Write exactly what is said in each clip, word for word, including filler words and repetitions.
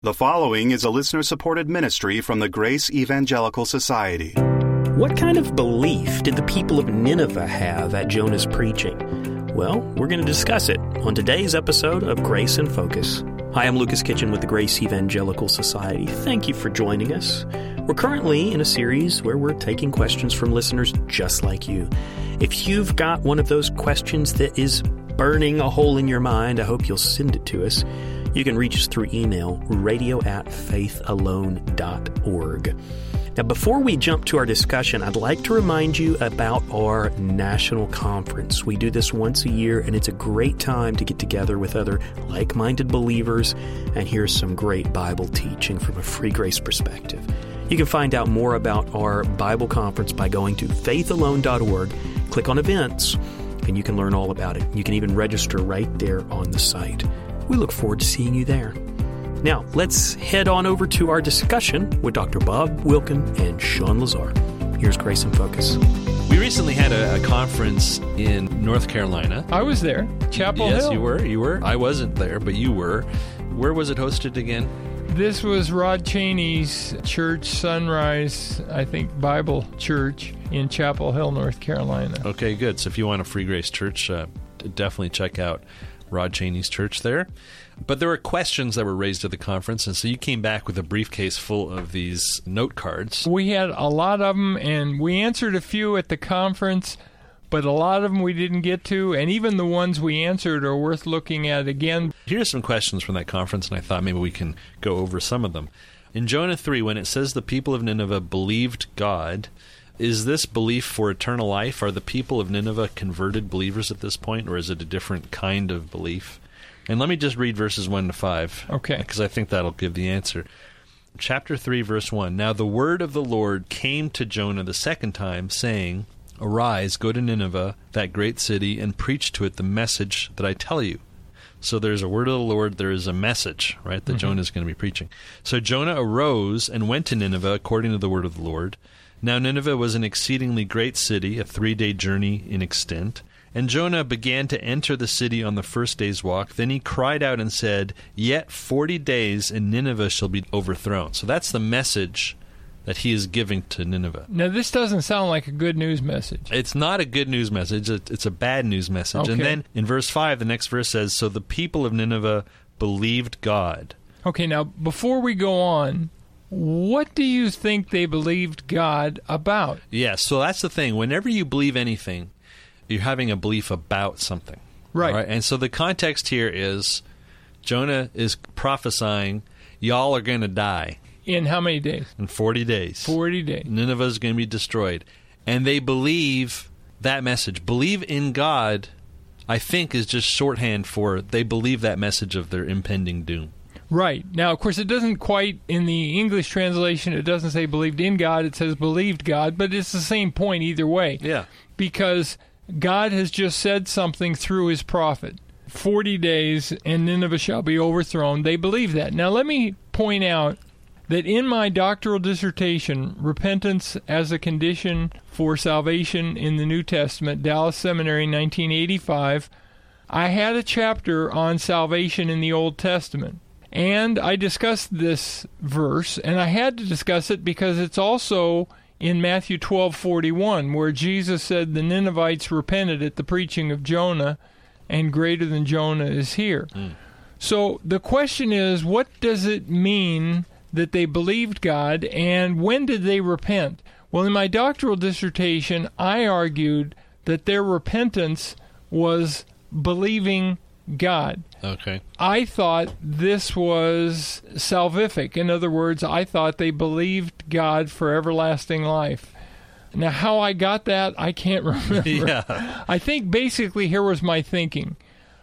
The following is a listener-supported ministry from the Grace Evangelical Society. What kind of belief did the people of Nineveh have at Jonah's preaching? Well, we're going to discuss it on today's episode of Grace in Focus. Hi, I'm Lucas Kitchen with the Grace Evangelical Society. Thank you for joining us. We're currently in a series where we're taking questions from listeners just like you. If you've got one of those questions that is burning a hole in your mind, I hope you'll send it to us. You can reach us through email, radio at faithalone dot org. Now, before we jump to our discussion, I'd like to remind you about our national conference. We do this once a year, and it's a great time to get together with other like-minded believers and hear some great Bible teaching from a free grace perspective. You can find out more about our Bible conference by going to faith alone dot org, click on events, and you can learn all about it. You can even register right there on the site. We look forward to seeing you there. Now, let's head on over to our discussion with Doctor Bob Wilkin and Sean Lazar. Here's Grace in Focus. We recently had a, a conference in North Carolina. I was there. Chapel yes, Hill. Yes, you were. You were. I wasn't there, but you were. Where was it hosted again? This was Rod Cheney's church, Sunrise, I think, Bible Church in Chapel Hill, North Carolina. Okay, good. So if you want a free grace church, uh, definitely check out Rod Cheney's church there. But there were questions that were raised at the conference, and so you came back with a briefcase full of these note cards. We had a lot of them, and we answered a few at the conference, but a lot of them we didn't get to, and even the ones we answered are worth looking at again. Here's some questions from that conference, and I thought maybe we can go over some of them. In Jonah three, when it says the people of Nineveh believed God, is this belief for eternal life? Are the people of Nineveh converted believers at this point, or is it a different kind of belief? And let me just read verses one to five. Okay. Because I think that'll give the answer. Chapter three, verse one. Now the word of the Lord came to Jonah the second time, saying, Arise, go to Nineveh, that great city, and preach to it the message that I tell you. So there's a word of the Lord, there is a message, right, that mm-hmm. Jonah is going to be preaching. So Jonah arose and went to Nineveh according to the word of the Lord. Now Nineveh was an exceedingly great city, a three-day journey in extent. And Jonah began to enter the city on the first day's walk. Then he cried out and said, Yet forty days, and Nineveh shall be overthrown. So that's the message that he is giving to Nineveh. Now, this doesn't sound like a good news message. It's not a good news message. It's a bad news message. Okay. And then in verse five, the next verse says, So the people of Nineveh believed God. Okay, now, before we go on, what do you think they believed God about? Yeah, so that's the thing. Whenever you believe anything, you're having a belief about something. Right. right. And so the context here is Jonah is prophesying, y'all are going to die. In how many days? In forty days. forty days. Nineveh is going to be destroyed. And they believe that message. Believe in God, I think, is just shorthand for they believe that message of their impending doom. Right. Now, of course, it doesn't quite, in the English translation, it doesn't say believed in God, it says believed God, but it's the same point either way. Yeah. Because God has just said something through his prophet. Forty days, and Nineveh shall be overthrown. They believe that. Now, let me point out that in my doctoral dissertation, Repentance as a Condition for Salvation in the New Testament, Dallas Seminary, nineteen eighty-five, I had a chapter on salvation in the Old Testament. And I discussed this verse, and I had to discuss it because it's also in Matthew twelve forty-one, where Jesus said the Ninevites repented at the preaching of Jonah, and greater than Jonah is here. Mm. So the question is, what does it mean that they believed God, and when did they repent? Well, in my doctoral dissertation, I argued that their repentance was believing God. Okay. I thought this was salvific. In other words, I thought they believed God for everlasting life. Now, how I got that, I can't remember. Yeah. I think basically here was my thinking.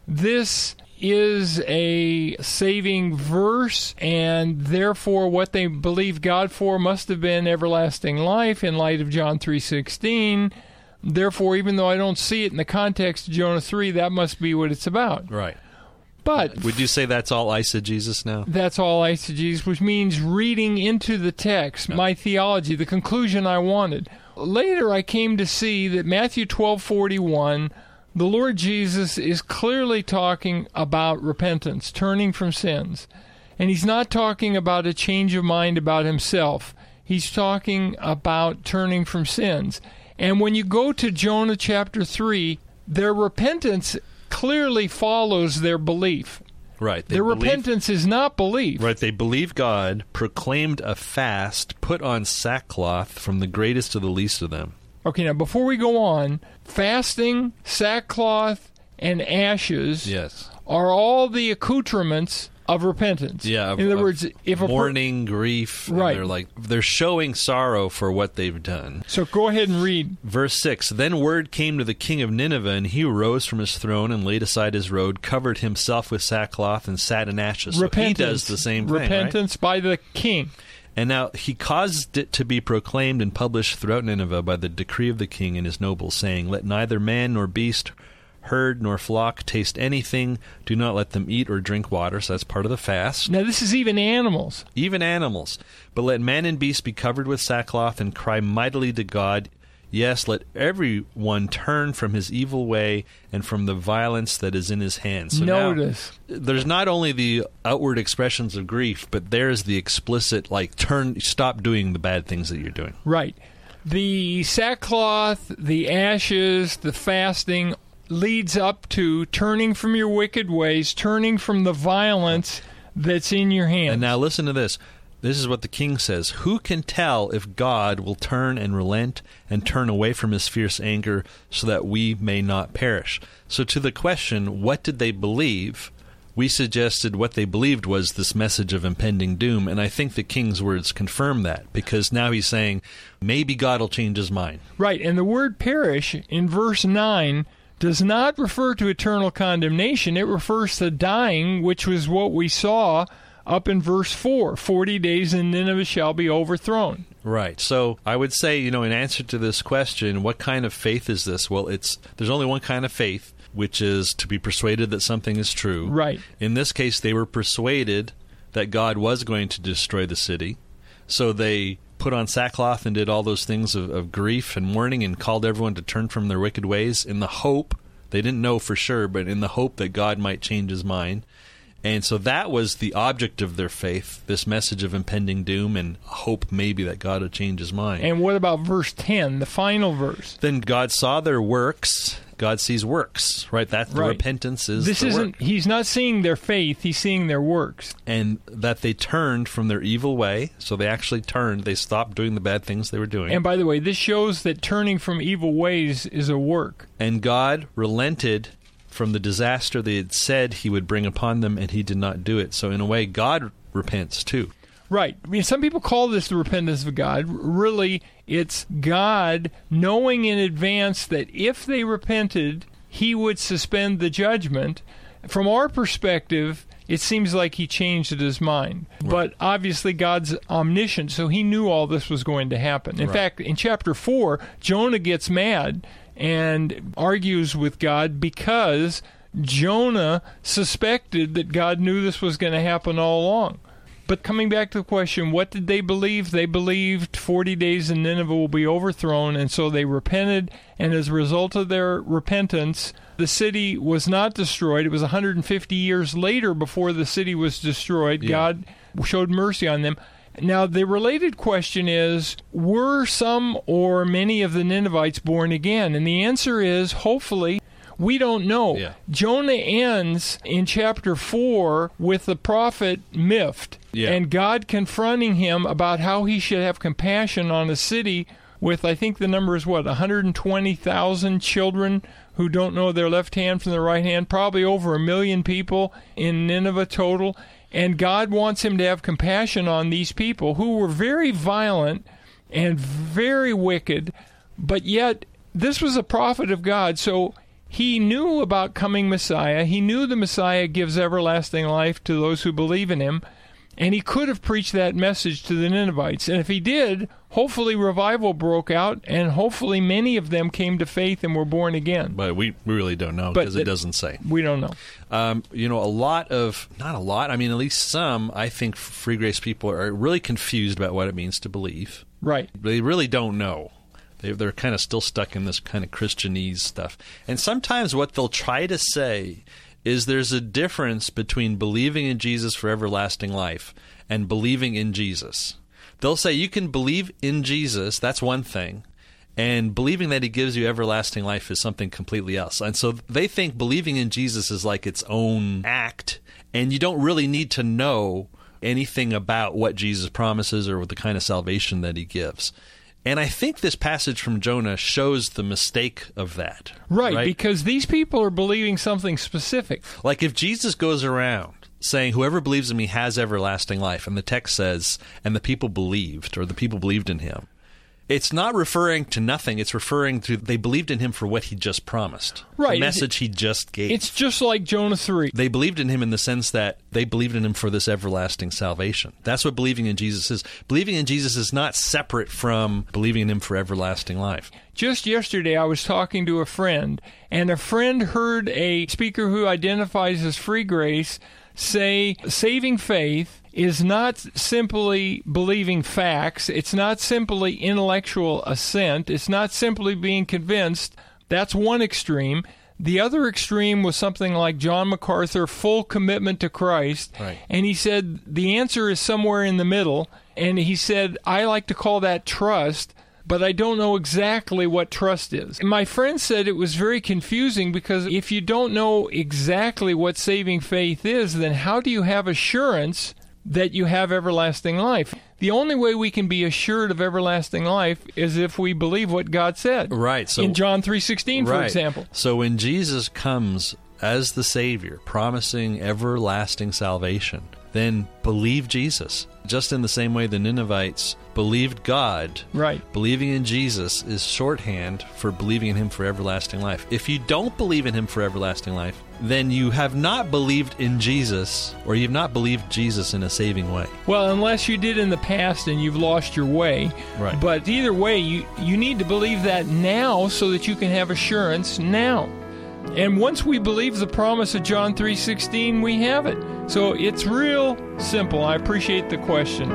This is a saving verse, and therefore what they believed God for must have been everlasting life in light of John three sixteen. Therefore, even though I don't see it in the context of Jonah three, that must be what it's about. Right. But would you say that's all eisegesis now? That's all eisegesis, which means reading into the text, no. my theology, the conclusion I wanted. Later, I came to see that Matthew twelve forty-one, the Lord Jesus is clearly talking about repentance, turning from sins. And he's not talking about a change of mind about himself. He's talking about turning from sins. And when you go to Jonah chapter three, their repentance clearly follows their belief. Right. Their believe, repentance is not belief. Right. They believe God, proclaimed a fast, put on sackcloth from the greatest to the least of them. Okay, now before we go on, fasting, sackcloth, and ashes yes. are all the accoutrements of repentance. Yeah. Of, In other of words, if a mourning, grief, right, they're like they're showing sorrow for what they've done. So go ahead and read verse six. Then word came to the king of Nineveh, and he arose from his throne and laid aside his robe, covered himself with sackcloth, and sat in ashes. Repentance. So he does the same thing. Repentance right? by the king. And now he caused it to be proclaimed and published throughout Nineveh by the decree of the king and his nobles, saying, "Let neither man nor beast, herd nor flock taste anything. Do not let them eat or drink water." So that's part of the fast. Now this is even animals. Even animals. But let man and beast be covered with sackcloth and cry mightily to God. Yes, let everyone turn from his evil way and from the violence that is in his hands. So Notice. Now, there's not only the outward expressions of grief, but there's the explicit, like, turn, stop doing the bad things that you're doing. Right. The sackcloth, the ashes, the fasting leads up to turning from your wicked ways, turning from the violence that's in your hands. And now listen to this. This is what the king says. Who can tell if God will turn and relent and turn away from his fierce anger so that we may not perish? So to the question, what did they believe? We suggested what they believed was this message of impending doom, and I think the king's words confirm that, because now he's saying, maybe God will change his mind. Right, and the word perish in verse nine does not refer to eternal condemnation. It refers to dying, which was what we saw up in verse four, forty days and Nineveh shall be overthrown. Right. So I would say, you know, in answer to this question, what kind of faith is this? Well, it's there's only one kind of faith, which is to be persuaded that something is true. Right. In this case, they were persuaded that God was going to destroy the city, so they put on sackcloth and did all those things of, of grief and mourning and called everyone to turn from their wicked ways in the hope, they didn't know for sure, but in the hope that God might change his mind. And so that was the object of their faith, this message of impending doom and hope maybe that God would change his mind. And what about verse ten, the final verse? Then God saw their works. God sees works, right? That's the right. repentance is this the isn't, work. He's not seeing their faith, he's seeing their works. And that they turned from their evil way, so they actually turned, they stopped doing the bad things they were doing. And by the way, this shows that turning from evil ways is a work. And God relented from the disaster they had said he would bring upon them, and he did not do it. So in a way, God repents too. Right. I mean, some people call this the repentance of God. Really, it's God knowing in advance that if they repented, he would suspend the judgment. From our perspective, it seems like he changed his mind. Right. But obviously, God's omniscient, so he knew all this was going to happen. In right. fact, in chapter four, Jonah gets mad and argues with God because Jonah suspected that God knew this was going to happen all along. But coming back to the question, what did they believe? They believed forty days and Nineveh will be overthrown, and so they repented, and as a result of their repentance, the city was not destroyed. It was one hundred fifty years later before the city was destroyed. Yeah. God showed mercy on them. Now, the related question is, were some or many of the Ninevites born again? And the answer is, hopefully. We don't know. Yeah. Jonah ends in chapter four with the prophet Miffed, yeah. and God confronting him about how he should have compassion on a city with, I think the number is what, one hundred twenty thousand children who don't know their left hand from their right hand, probably over a million people in Nineveh total. And God wants him to have compassion on these people who were very violent and very wicked, but yet this was a prophet of God, so he knew about coming Messiah. He knew the Messiah gives everlasting life to those who believe in him, and he could have preached that message to the Ninevites. And if he did, hopefully revival broke out, and hopefully many of them came to faith and were born again. But we really don't know But because it doesn't say. We don't know. Um, you know, a lot of, not a lot, I mean, at least some, I think free grace people are really confused about what it means to believe. Right. They really don't know. They, they're kind of still stuck in this kind of Christianese stuff. And sometimes what they'll try to say is there's a difference between believing in Jesus for everlasting life and believing in Jesus. They'll say you can believe in Jesus, that's one thing, and believing that he gives you everlasting life is something completely else. And so they think believing in Jesus is like its own act, and you don't really need to know anything about what Jesus promises or what the kind of salvation that he gives. And I think this passage from Jonah shows the mistake of that. Right, right, because these people are believing something specific. Like if Jesus goes around saying, whoever believes in me has everlasting life, and the text says, and the people believed, or the people believed in him, it's not referring to nothing. It's referring to they believed in him for what he just promised. Right. The message he just gave. It's just like Jonah three. They believed in him in the sense that they believed in him for this everlasting salvation. That's what believing in Jesus is. Believing in Jesus is not separate from believing in him for everlasting life. Just yesterday, I was talking to a friend, and a friend heard a speaker who identifies as free grace say saving faith is not simply believing facts. It's not simply intellectual assent. It's not simply being convinced. That's one extreme. The other extreme was something like John MacArthur, full commitment to Christ. Right. And he said the answer is somewhere in the middle. And he said, I like to call that trust, but I don't know exactly what trust is. And my friend said it was very confusing because if you don't know exactly what saving faith is, then how do you have assurance that you have everlasting life? The only way we can be assured of everlasting life is if we believe what God said. Right. So in John three sixteen, for right. example. So when Jesus comes as the Savior, promising everlasting salvation, then believe Jesus. Just in the same way the Ninevites believed God, right. Believing in Jesus is shorthand for believing in him for everlasting life. If you don't believe in him for everlasting life, then you have not believed in Jesus, or you've not believed Jesus in a saving way. Well, unless you did in the past and you've lost your way. Right. But either way, you, you need to believe that now so that you can have assurance now. And once we believe the promise of John three sixteen, we have it. So it's real simple. I appreciate the question.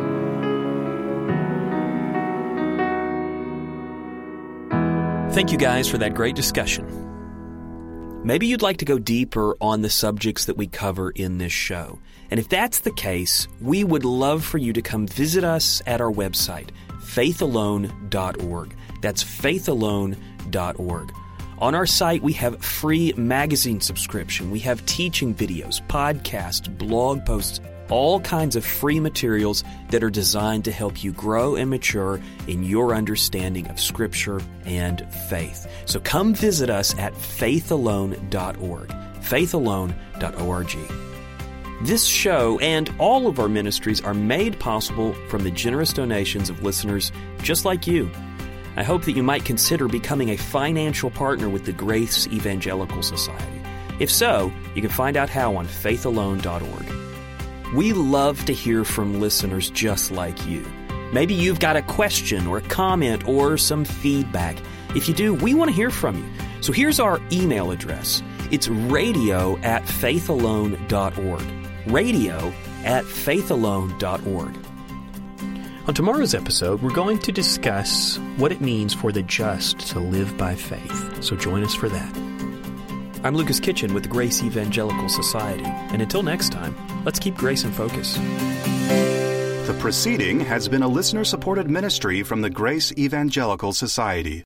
Thank you guys for that great discussion. Maybe you'd like to go deeper on the subjects that we cover in this show. And if that's the case, we would love for you to come visit us at our website, faith alone dot org. That's faith alone dot org. On our site, we have free magazine subscription. We have teaching videos, podcasts, blog posts, all kinds of free materials that are designed to help you grow and mature in your understanding of Scripture and faith. So come visit us at faith alone dot org, faith alone dot org. This show and all of our ministries are made possible from the generous donations of listeners just like you. I hope that you might consider becoming a financial partner with the Grace Evangelical Society. If so, you can find out how on faith alone dot org. We love to hear from listeners just like you. Maybe you've got a question or a comment or some feedback. If you do, we want to hear from you. So here's our email address. It's radio at faith alone dot org. Radio at faith alone dot org. On tomorrow's episode, we're going to discuss what it means for the just to live by faith. So join us for that. I'm Lucas Kitchen with the Grace Evangelical Society. And until next time, let's keep grace in focus. The proceeding has been a listener-supported ministry from the Grace Evangelical Society.